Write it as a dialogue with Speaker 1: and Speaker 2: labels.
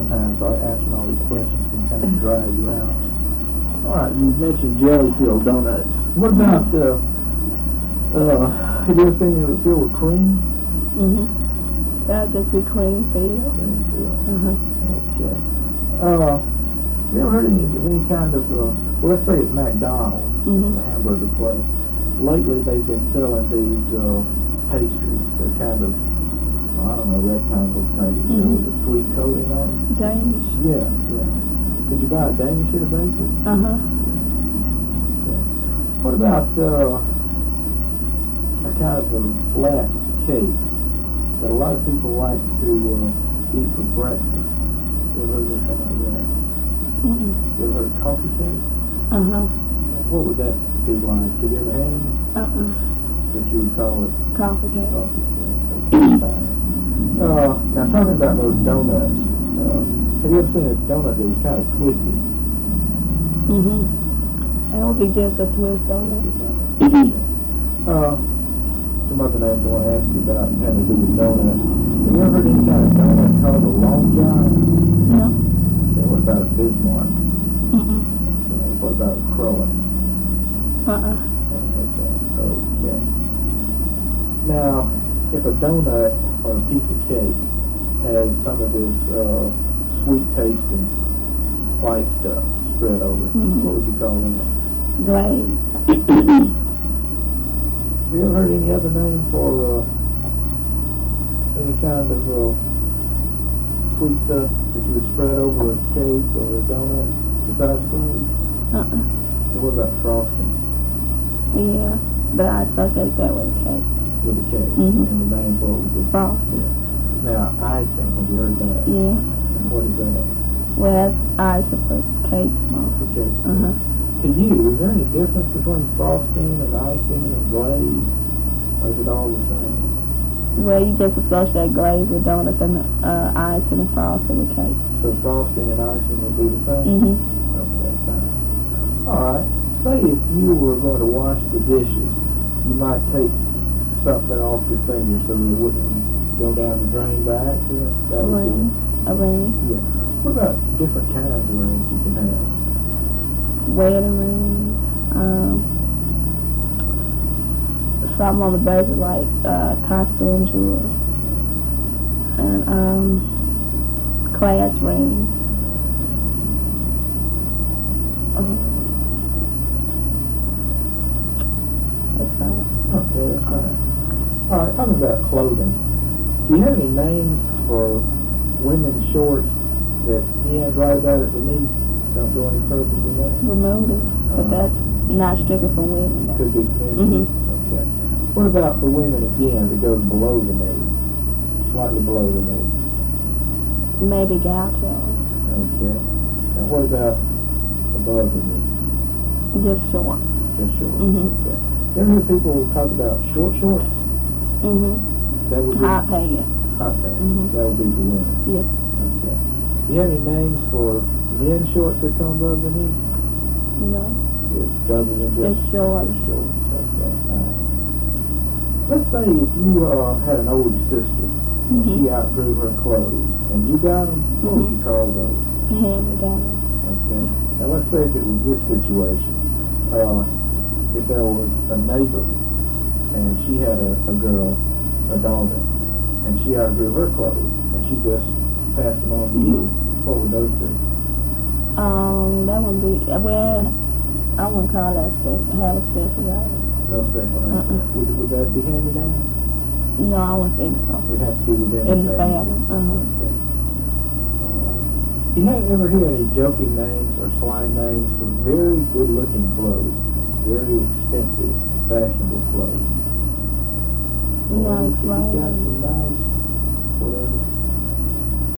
Speaker 1: sometimes answering all these questions can kind of dry you out. All right, you mentioned jelly-filled donuts. What about, have you ever seen any filled with cream?
Speaker 2: That'll just be cream filled.
Speaker 1: Cream filled. Okay. Have you ever heard of any kind of, well, let's say at McDonald's, the hamburger place. Lately they've been selling these pastries. They're kind of, I don't know, rectangles maybe, with a sweet coating on them.
Speaker 2: Danish.
Speaker 1: Yeah. Could you buy a Danish at a bakery? Okay. What about a kind of a flat cake that a lot of people like to eat for breakfast? You ever heard of anything like that? You ever heard of coffee cake? What would that be like? Have you ever had any? That you would call it?
Speaker 2: Coffee cake.
Speaker 1: Coffee cake. Okay, fine. Now talking about those donuts, have you ever seen a donut that was kind of twisted?
Speaker 2: That would be just a twist donut.
Speaker 1: Some other names I want to ask you about having to do with donuts. Have you ever heard any kind of donut called a Long John?
Speaker 2: No.
Speaker 1: Okay, what about a Bismarck? Okay, what about a Cruller? Okay. Now, if a donut or a piece of cake has some of this sweet tasting white stuff spread over it, what would you call that?
Speaker 2: Glaze.
Speaker 1: Have you ever heard any other name for any kind of sweet stuff that you would spread over a cake or a donut besides glaze? So what about frosting?
Speaker 2: Yeah, but I associate that with a cake.
Speaker 1: With a cake, and the name for it would be
Speaker 2: Frosting.
Speaker 1: Now, icing, have you heard that?
Speaker 2: Yes.
Speaker 1: And what is that?
Speaker 2: Well, that's icing for cakes mostly.
Speaker 1: For cake. To you, is there any difference between frosting and icing and glaze? Or is it all the same?
Speaker 2: Well, you just associate glaze with donuts and icing and frosting with cake.
Speaker 1: So frosting and icing would be the same? Okay, fine. Alright, say if you were going to wash the dishes, you might take something off your finger so that it wouldn't go down the drain by accident. That would be
Speaker 2: A ring.
Speaker 1: Yeah. What about different kinds of rings you can have?
Speaker 2: Wedding rings. Some on the basis like costume jewelry. And class rings. That's fine.
Speaker 1: Okay, that's fine. Alright, talking about clothing. Do you have any names for women's shorts that end right about at the knee? Don't go any further than that?
Speaker 2: Bermudas. But that's not strictly for women.
Speaker 1: Could be men. Okay. What about for women again that goes below the knee? Slightly below the knee?
Speaker 2: Maybe gauchos.
Speaker 1: Okay. And what about above the knee?
Speaker 2: Just short.
Speaker 1: Just short. Okay. You ever hear people talk about short shorts? That would be
Speaker 2: Hot pants.
Speaker 1: hot pants. That would be for women.
Speaker 2: Yes.
Speaker 1: Okay. Do you have any names for men's shorts that come above the knee?
Speaker 2: No.
Speaker 1: Other than just
Speaker 2: shorts.
Speaker 1: Just shorts. Okay. Fine. Let's say if you had an older sister and she outgrew her clothes and you got them, what would you call those?
Speaker 2: Hand-me-down.
Speaker 1: Okay. Now let's say if it was this situation, if there was a neighbor and she had a girl, a daughter, and she outgrew her clothes and she just passed them on to you, what would those be?
Speaker 2: That wouldn't be, well, I wouldn't call that have a special name.
Speaker 1: No special name. Would that be hand-me-down?
Speaker 2: No, I wouldn't think so.
Speaker 1: It'd have to be within
Speaker 2: In
Speaker 1: the
Speaker 2: the
Speaker 1: family. Okay. You ever hear any joking names or slang names for very good-looking clothes? Very expensive, fashionable clothes?
Speaker 2: No,
Speaker 1: He's got
Speaker 2: slang.
Speaker 1: some nice, whatever.